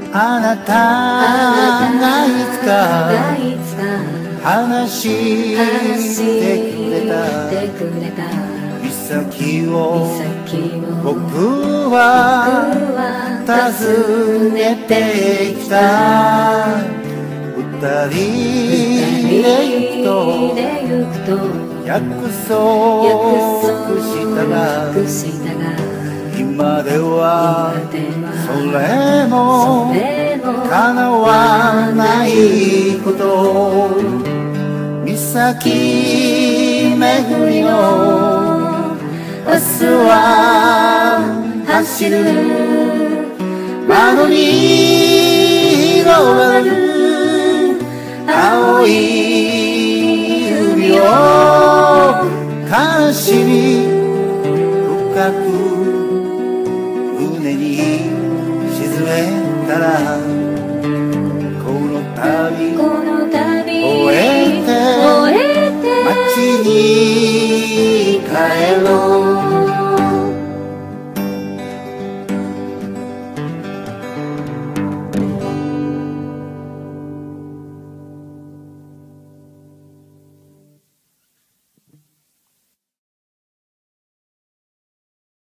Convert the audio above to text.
あなたがいつか話してくれた岬を僕は訪ねてきた。二人で行くと約束したが今ではそれも叶わないこと。岬巡りのバスは走る。窓に広がる青い海を悲しみ深く船に沈めたらこの旅